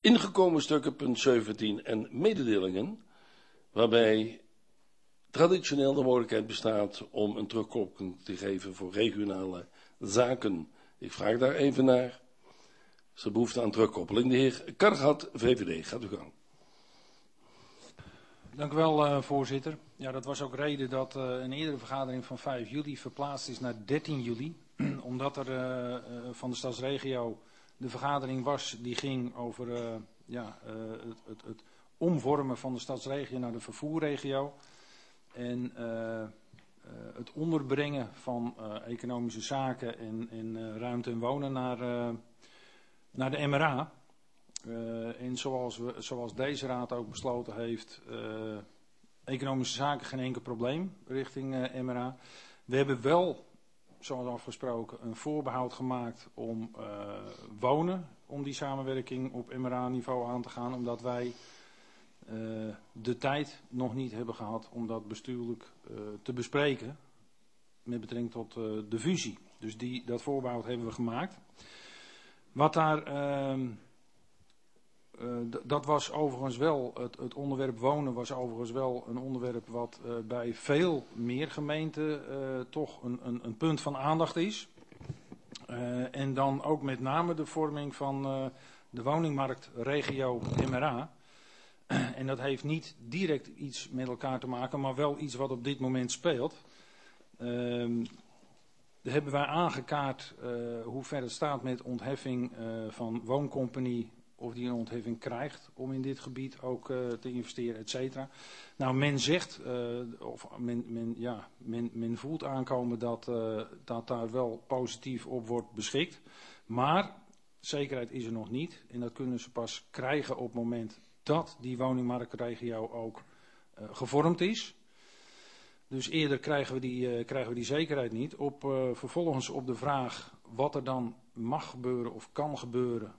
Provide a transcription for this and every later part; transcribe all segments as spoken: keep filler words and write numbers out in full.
Ingekomen stukken, punt zeventien, en mededelingen, waarbij traditioneel de mogelijkheid bestaat om een terugkoppeling te geven voor regionale zaken. Ik vraag daar even naar. Is er behoefte aan terugkoppeling? De heer Kargat, V V D, gaat uw gang. Dank u wel, uh, voorzitter. Ja, dat was ook reden dat uh, een eerdere vergadering van vijf juli verplaatst is naar dertien juli. Omdat er uh, uh, van de stadsregio de vergadering was die ging over uh, ja, uh, het, het, het omvormen van de stadsregio naar de vervoerregio. En uh, uh, het onderbrengen van uh, economische zaken en, en uh, ruimte en wonen naar, uh, naar de M R A. Uh, en zoals, we, zoals deze raad ook besloten heeft, uh, economische zaken geen enkel probleem richting uh, M R A. We hebben wel, zoals afgesproken, een voorbehoud gemaakt om uh, wonen, om die samenwerking op M R A-niveau aan te gaan, omdat wij uh, de tijd nog niet hebben gehad om dat bestuurlijk uh, te bespreken met betrekking tot uh, de fusie. Dus die, dat voorbehoud hebben we gemaakt. Wat daar... Uh, Uh, d- dat was overigens wel, het, het onderwerp wonen was overigens wel een onderwerp wat uh, bij veel meer gemeenten uh, toch een, een, een punt van aandacht is. Uh, en dan ook met name de vorming van uh, de woningmarktregio M R A. Uh, en dat heeft niet direct iets met elkaar te maken, maar wel iets wat op dit moment speelt. Uh, hebben wij aangekaart uh, hoe ver het staat met ontheffing uh, van wooncompagnie, of die een ontheffing krijgt om in dit gebied ook uh, te investeren, et cetera. Nou, men zegt, uh, of men, men, ja, men, men voelt aankomen dat, uh, dat daar wel positief op wordt beschikt. Maar zekerheid is er nog niet. En dat kunnen ze pas krijgen op het moment dat die woningmarktregio ook uh, gevormd is. Dus eerder krijgen we die, uh, krijgen we die zekerheid niet. Op, uh, vervolgens op de vraag wat er dan mag gebeuren of kan gebeuren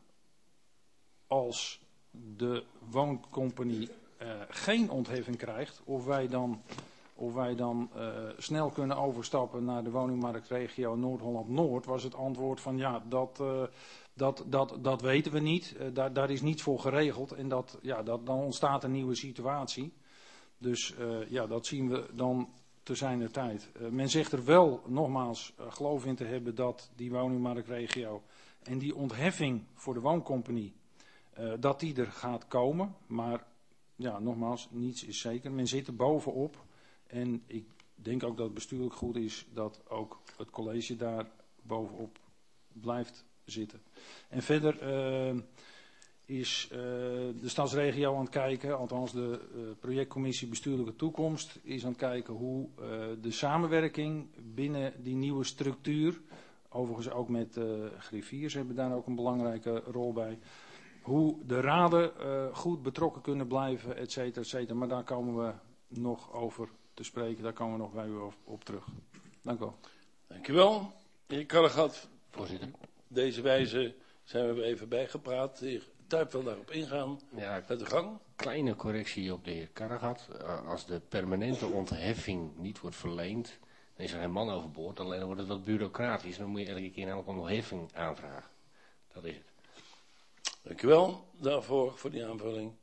als de wooncompagnie uh, geen ontheffing krijgt, of wij dan, of wij dan uh, snel kunnen overstappen naar de woningmarktregio Noord-Holland-Noord, was het antwoord van ja, dat, uh, dat, dat, dat weten we niet. Uh, daar, daar is niets voor geregeld en dat, ja, dat, dan ontstaat een nieuwe situatie. Dus uh, ja, dat zien we dan te zijner tijd. Uh, men zegt er wel, nogmaals, uh, geloof in te hebben dat die woningmarktregio en die ontheffing voor de wooncompagnie, Uh, dat die er gaat komen, maar ja, nogmaals, niets is zeker. Men zit er bovenop en ik denk ook dat het bestuurlijk goed is dat ook het college daar bovenop blijft zitten. En verder uh, is uh, de stadsregio aan het kijken, althans de uh, projectcommissie bestuurlijke toekomst is aan het kijken hoe uh, de samenwerking binnen die nieuwe structuur, overigens ook met uh, griffiers hebben daar ook een belangrijke rol bij, hoe de raden uh, goed betrokken kunnen blijven, et cetera, et cetera. Maar daar komen we nog over te spreken. Daar komen we nog bij u op, op terug. Dank u wel. Dank u wel. De heer Karregat, voorzitter. Deze wijze zijn we even bijgepraat. De heer Tuyp wil daarop ingaan. Ja, Met de gang. Kleine correctie op de heer Karregat. Uh, als de permanente ontheffing niet wordt verleend, dan is er geen man overboord. Alleen dan wordt het wat bureaucratisch. Dan moet je elke keer namelijk een ontheffing aanvragen. Dat is het. Dank u wel daarvoor, voor die aanvulling.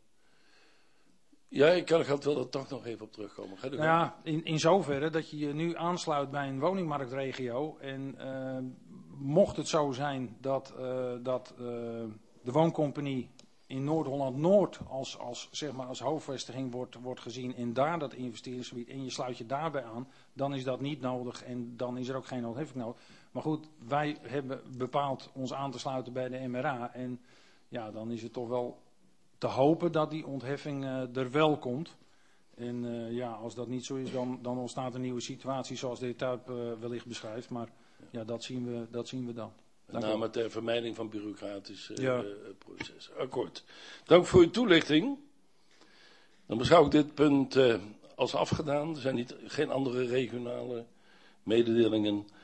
Ja, ik kan er wel toch nog even op terugkomen. Ga nou ja, in, in zoverre dat je je nu aansluit bij een woningmarktregio. En uh, mocht het zo zijn dat, uh, dat uh, de wooncompagnie in Noord-Holland-Noord als, als, zeg maar als hoofdvestiging wordt, wordt gezien en daar dat investeringsgebied en je sluit je daarbij aan, dan is dat niet nodig en dan is er ook geen ontheffing nodig. Maar goed, wij hebben bepaald ons aan te sluiten bij de M R A en ja, dan is het toch wel te hopen dat die ontheffing uh, er wel komt. En uh, ja, als dat niet zo is, dan, dan ontstaat een nieuwe situatie zoals de heer Tuyp uh, wellicht beschrijft. Maar ja, dat zien we, dat zien we dan. Met name ter vermijding van bureaucratisch uh, ja. uh, proces. Akkoord. Dank voor uw toelichting. Dan beschouw ik dit punt uh, als afgedaan. Er zijn niet, geen andere regionale mededelingen.